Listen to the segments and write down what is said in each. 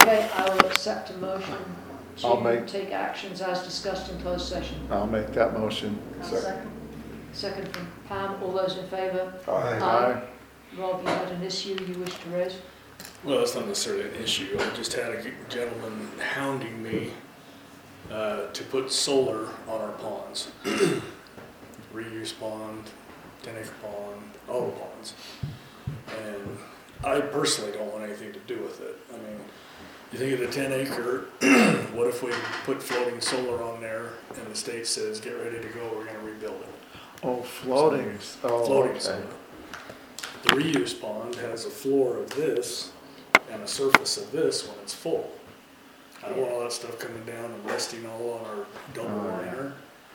Okay, I will accept a motion to take actions as discussed in closed session. I'll make that motion. Second from Pam. All those in favour? Aye. Rob, you had an issue you wish to raise? Well, it's not necessarily an issue. I just had a gentleman hounding me to put solar on our ponds. Reuse pond, 10-acre pond, all the ponds. And I personally don't want anything to do with it. I mean, you think of the 10-acre, what if we put floating solar on there and the state says, get ready to go, we're gonna rebuild it? Oh, floating. Oh, Floating okay. solar. The reuse pond has a floor of this and a surface of this when it's full. I don't want all that stuff coming down and resting all on our double liner.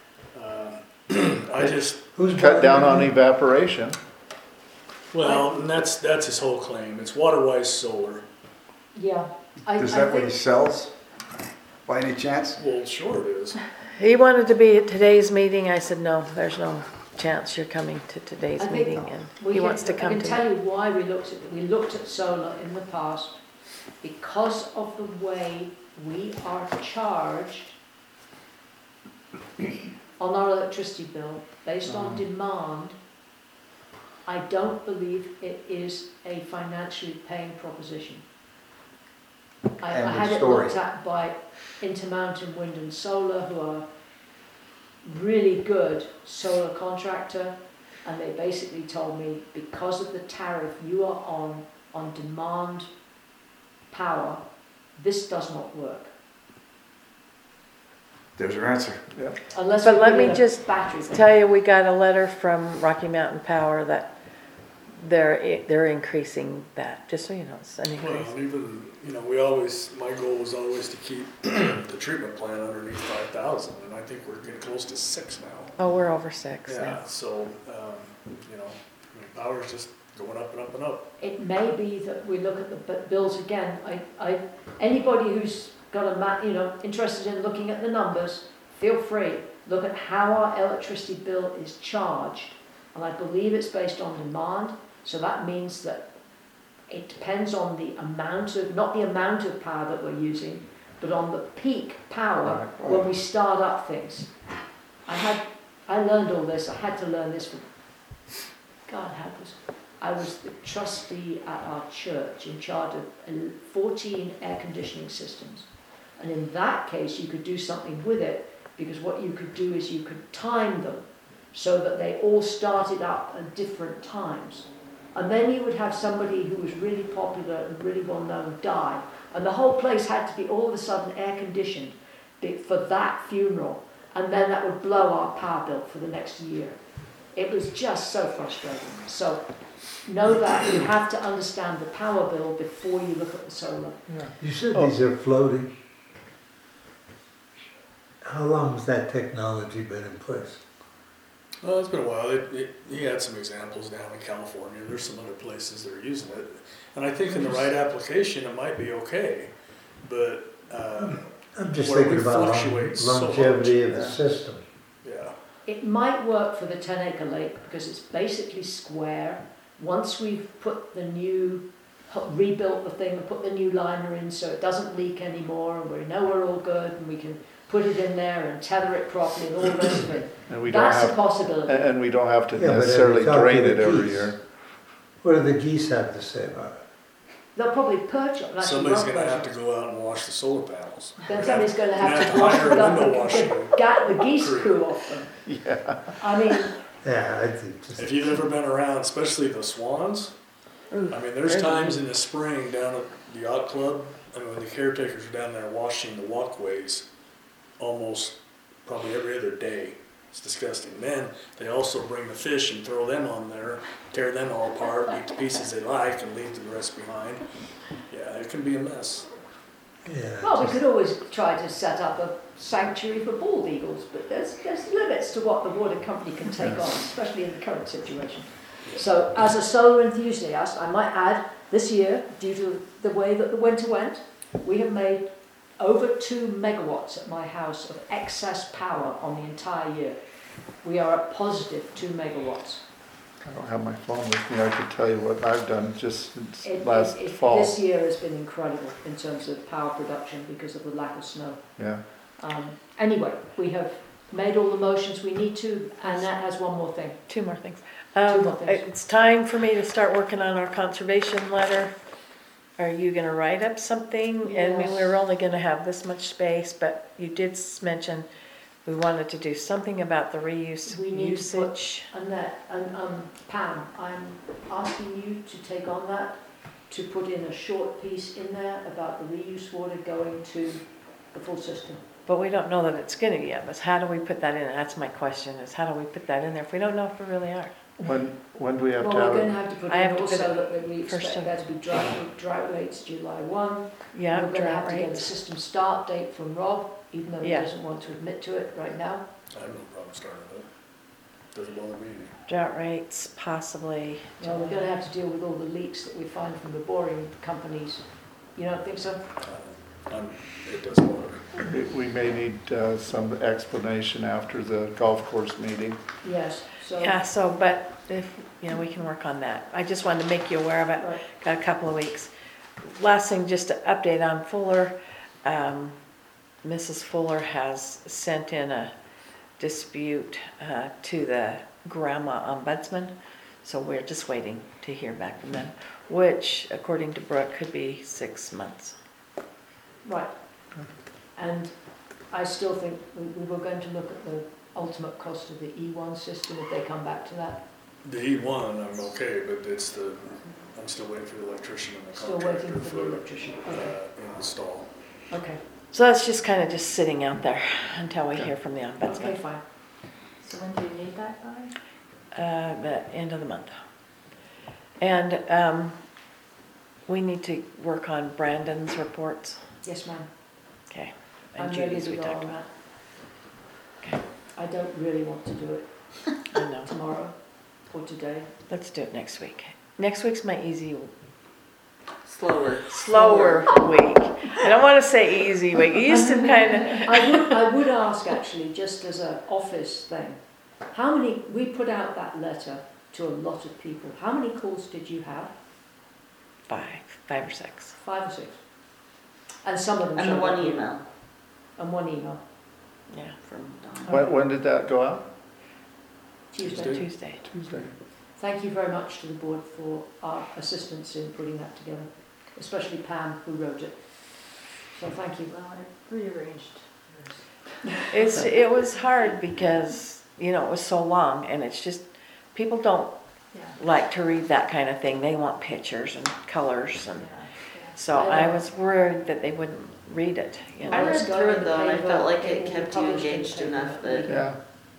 I just, Who's cut down on evaporation? well, and that's his whole claim. It's water-wise solar. Yeah. Is that what he sells? By any chance? Well, sure it is. He wanted to be at today's meeting. I said, no, there's no chance you're coming to today's I think meeting. And he wants to come I can to tell you why we looked at solar in the past, because of the way we are charged on our electricity bill based on demand. I don't believe it is a financially paying proposition. I had it looked at by Intermountain Wind and Solar, who are really good solar contractor, and they basically told me because of the tariff you are on demand power, this does not work. There's your answer. Yeah. Unless But we let put me in a just battery. tell you, we got a letter from Rocky Mountain Power that they're increasing that, just so you know, it's an increase. Well, even, my goal was always to keep the treatment plant underneath 5,000, and I think we're getting close to 6 now. Oh, we're over 6 now. Yeah, so, power's just going up and up and up. It may be that we look at the bills again. Anybody who's got interested in looking at the numbers, feel free. Look at how our electricity bill is charged, and I believe it's based on demand. So that means that it depends on the amount of, not the amount of power that we're using, but on the peak power when we start up things. I learned all this. I had to learn this from, God help us. I was the trustee at our church in charge of 14 air conditioning systems. And in that case, you could do something with it, because what you could do is you could time them so that they all started up at different times. And then you would have somebody who was really popular and really well known die. And the whole place had to be all of a sudden air conditioned for that funeral. And then that would blow our power bill for the next year. It was just so frustrating. So know that you have to understand the power bill before you look at the solar. Yeah. You said these are floating. How long has that technology been in place? Well, it's been a while. He had some examples down in California. There's some other places that are using it. And I think in the right application, it might be okay. But I'm just where thinking we about fluctuate so longevity much. of the system. Yeah. It might work for the 10-acre lake because it's basically square. Once we've put rebuilt the thing and put the new liner in so it doesn't leak anymore, and we know we're all good, and we can put it in there and tether it properly and all the rest of it. And That's a possibility. And we don't have to Yeah, but necessarily if you talk drain to it the every geese, year. What do the geese have to say about it? They'll probably perch on. Somebody's going to have to go out and wash the solar panels. Then somebody's going to have have to to wash hire it a up window and washer get the geese crew. poo off them. Yeah. I mean, Yeah, I think just... If you've ever been around, especially the swans, I mean, there's times in the spring down at the yacht club, when the caretakers are down there washing the walkways almost probably every other day. It's disgusting. Then they also bring the fish and throw them on there, tear them all apart, eat the pieces they like, and leave the rest behind. Yeah, it can be a mess. Yeah, well, we could always try to set up a sanctuary for bald eagles, but there's limits to what the water company can take on, especially in the current situation. So, as a solar enthusiast, I might add, this year, due to the way that the winter went, we have made over 2 megawatts at my house of excess power on the entire year. We are at positive 2 megawatts. I don't have my phone with me, I could tell you what I've done just since It- last it- fall. This year has been incredible in terms of power production because of the lack of snow. Yeah, Anyway, we have made all the motions we need to, and that has one more thing. Two more things. more things. It's time for me to start working on our conservation letter. Are you gonna write up something? I mean, Yes. we're only gonna have this much space, but you did mention we wanted to do something about the reuse We need to put- usage. Annette, and Pam, I'm asking you to take on that, to put in a short piece in there about the reuse water going to the full system. But we don't know that it's gonna be yet, but how do we put that in? That's my question, is how do we put that in there if we don't know if we really are? when do we have Well, to we're have going to it? have to put I have in to put also it that we first expect of- there to be drought rates July 1. Yeah, We're going to have drought to get a rates. system start date from Rob, even though he Yeah. doesn't want to admit to it right now. I have no problem starting it. Doesn't bother me. Drought rates, possibly. Well, we're going to have to deal with all the leaks that we find from the boring companies. You don't think so? It doesn't bother me. We may need some explanation after the golf course meeting. Yes, so. Yeah, so, but if, we can work on that. I just wanted to make you aware of it. Right. Got a couple of weeks. Last thing, just to update on Fuller. Mrs. Fuller has sent in a dispute to the grandma ombudsman. So we're just waiting to hear back from them, which according to Brooke could be 6 months. Right. And I still think we were going to look at the ultimate cost of the E1 system if they come back to that. The E1, I'm okay, but I'm still waiting for the electrician and the Still contractor waiting for the for electrician. Okay. install. Okay. So that's just kind of just sitting out there until we hear from the Okay, ombudsman. fine. So when do you need that by? The end of the month. And we need to work on Brandon's reports. Yes, ma'am. Okay. I'm And ready Judy's to we go talked on about. that. Okay. I don't really want to do it I know. tomorrow or today. Let's do it next week. Next week's my Slower. slower week. I don't want to say easy week. It used to kind of. I would ask actually, just as an office thing, we put out that letter to a lot of people. How many calls did you have? Five or six. 5 or 6? And some of them And the showed one up. email And one email. Yeah. from Dawn. When did that go out? Tuesday. Tuesday. Tuesday. Thank you very much to the board for our assistance in putting that together, especially Pam who wrote it. So thank you. Well, I rearranged. It was hard because it was so long, and it's just people don't Yeah. like to read that kind of thing. They want pictures and colors, and so I know. I was worried that they wouldn't read it. I Well, read it's through going it in though, the and I paper, felt like it it will be kept you published in the engaged paper. enough that Yeah,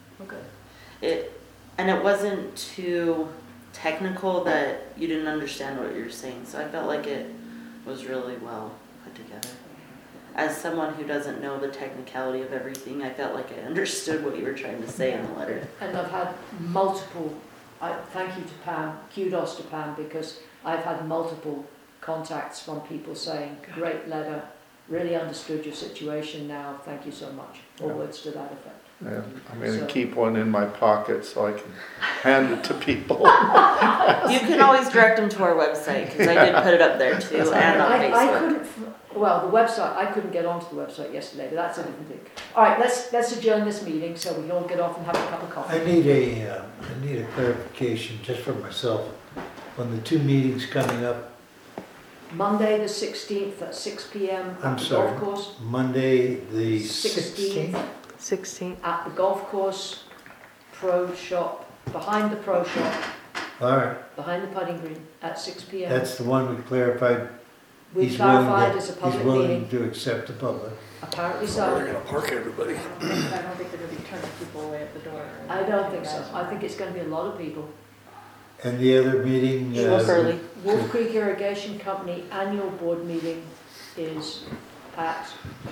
Okay. and it wasn't too technical that you didn't understand what you were saying. So I felt like it was really well put together. As someone who doesn't know the technicality of everything, I felt like I understood what you were trying to say in the letter. And I've had multiple, thank you to Pam, kudos to Pam, because I've had multiple contacts from people saying, great letter, really understood your situation now, thank you so much, or Yeah. words to that effect. yeah. I'm gonna So- keep one in my pocket so I can hand it to people. You can always direct them to our website because I did put it up there too and on I Facebook. couldn't, well, the website, I couldn't get onto the website yesterday, but that's a different thing. All right, let's adjourn this meeting so we can all get off and have a cup of coffee. I need a clarification just for myself on the two meetings coming up. Monday, the 16th at 6 p.m. I'm at the sorry. golf course. Monday, the 16th. 16th. 16th. At the golf course, pro shop, behind the pro shop, All right, behind the putting green at 6 p.m. that's the one we clarified. We He's willing clarified to- as a public He's willing meeting, to accept the public. apparently They're so. gonna park everybody. I don't think they're gonna be turning people away at the door. I don't think so. I think it's going to be a lot of people. And the other meeting. Wolf Early. Wolf Creek Irrigation Company annual board meeting is at,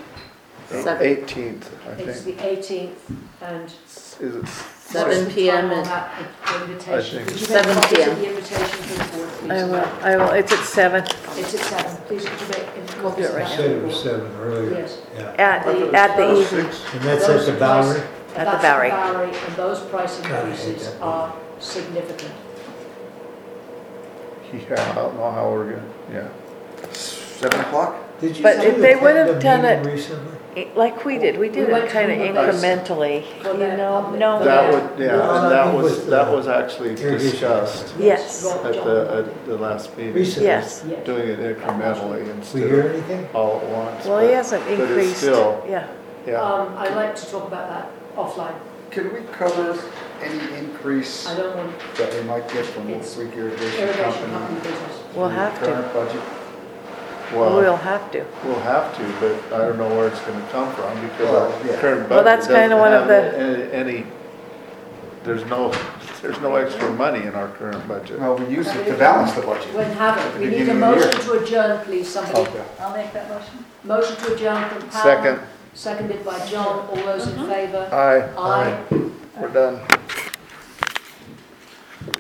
18th, I it's think. the 18th, and Is it? 7 p.m. on and that invitation. I think Did you 7 make copies p.m. of the invitation for the board, please? I will. It's at 7 It's at 7. Please could you make copies do it of right that? Said it was 7 earlier. Yes. Yeah. at the evening. And that's at the Bowery? At the Bowery. And those price increases Okay. are significant. Yeah, I don't know how we're gonna, yeah. 7 o'clock? Did you But if they would have attend a done meeting it- recently? Like we did, we did We went it kind of to the bus incrementally, for you that know, public- no, That yeah. would, yeah, Well, and I that mean was, with that the was actually irrigation. discussed Yes. Rob at John the, did. at the last meeting. Recently? yes. Yeah. Doing it incrementally We instead hear of anything? all at once. Well, he but- hasn't but it's increased, still, yeah. yeah, I'd like to talk about that offline. Can we cover any increase I don't want that we might get from Wolf It's Creek Irrigation irrigation Company? company business. We'll in the have to, Current budget? well, we'll have to. we'll have to, but I don't know where it's gonna come from Well, because our yeah. current Well, budget that's kinda doesn't one of have any, there's no extra money in our current budget. Well, we use it to balance the budget. When have At it, the we need a beginning of the year. motion to adjourn, please, somebody. Okay. I'll make that motion. Motion to adjourn from Pam. Second, Seconded by John, all those in favour? aye, Aye. we're done.